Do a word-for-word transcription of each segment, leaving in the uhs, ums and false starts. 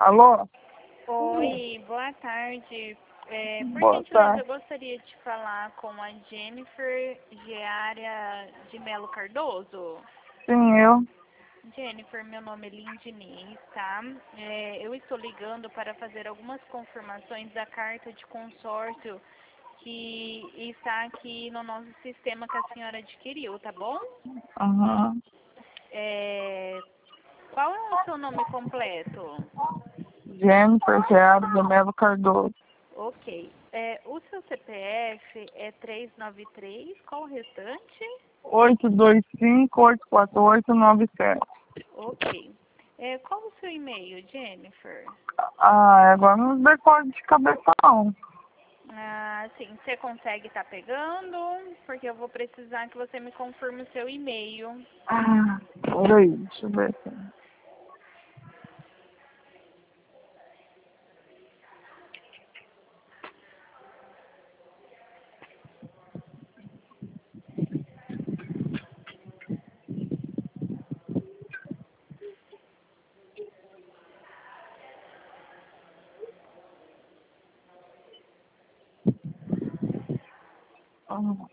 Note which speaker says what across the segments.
Speaker 1: Alô?
Speaker 2: Oi, boa tarde. É, por
Speaker 1: Boa
Speaker 2: gentileza,
Speaker 1: tarde.
Speaker 2: eu gostaria de falar com a Jennifer Geária de Melo Cardoso.
Speaker 1: Sim, eu.
Speaker 2: Jennifer, meu nome é Lindiniz, tá? É, eu estou ligando para fazer algumas confirmações da carta de consórcio que está aqui no nosso sistema que a senhora adquiriu, tá bom?
Speaker 1: Aham.
Speaker 2: É, qual é o seu nome completo?
Speaker 1: Jennifer Seara de Melo Cardoso.
Speaker 2: Ok. É, o seu C P F é trezentos e noventa e três, qual o restante?
Speaker 1: oito dois cinco, oito quatro oito, nove sete.
Speaker 2: Ok. É, qual o seu e-mail, Jennifer?
Speaker 1: Ah, agora não decoro de cabeça não.
Speaker 2: Ah, sim, você consegue estar pegando? Porque eu vou precisar que você me confirme o seu e-mail.
Speaker 1: Ah, peraí, deixa eu ver aqui. Ah,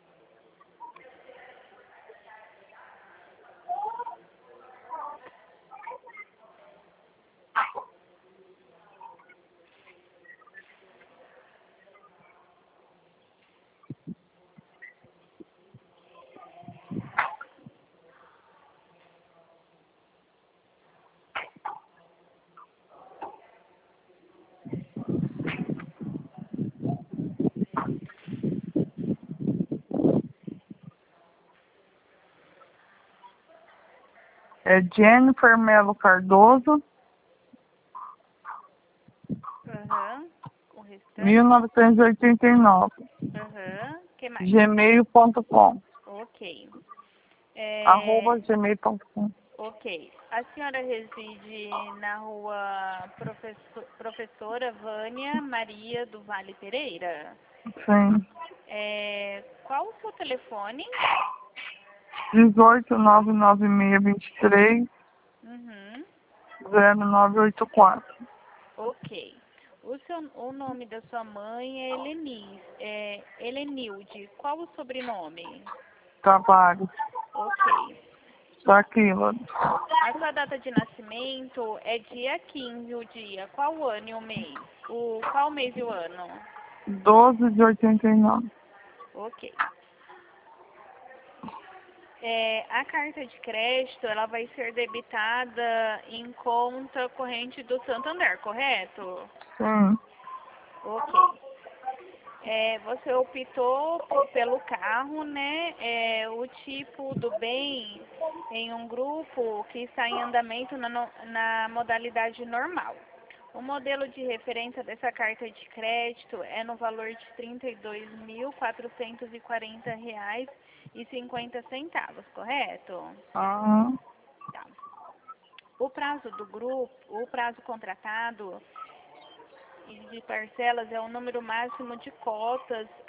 Speaker 1: é Jennifer Melo Cardoso,
Speaker 2: Aham. O
Speaker 1: mil
Speaker 2: restante?
Speaker 1: novecentos e oitenta e nove,
Speaker 2: Aham. Que mais?
Speaker 1: gmail ponto com,
Speaker 2: Ok. É,
Speaker 1: arroba gmail ponto com.
Speaker 2: ok. A senhora reside na rua Professor, Professora Vânia Maria do Vale Pereira?
Speaker 1: Sim.
Speaker 2: É, qual o seu telefone?
Speaker 1: dezoito, nove nove seis, vinte e três,
Speaker 2: Uhum.
Speaker 1: zero nove oito quatro.
Speaker 2: Ok. O, seu, o nome da sua mãe é Helenis, é Helenilde. Qual o sobrenome?
Speaker 1: Tavares.
Speaker 2: Ok.
Speaker 1: Daquilo.
Speaker 2: A sua data de nascimento é dia quinze, o dia. Qual o ano e o mês? O, qual o mês e o ano?
Speaker 1: doze de oitenta e nove.
Speaker 2: Ok. É, a carta de crédito, ela vai ser debitada em conta corrente do Santander, correto?
Speaker 1: Sim.
Speaker 2: Ok. É, você optou por- pelo carro, né? É, o tipo do bem em um grupo que está em andamento na, no- na modalidade normal. O modelo de referência dessa carta de crédito é no valor de trinta e dois mil quatrocentos e quarenta reais e cinquenta centavos, correto?
Speaker 1: Ah,
Speaker 2: Tá. O prazo do grupo, o prazo contratado e de parcelas é o número máximo de cotas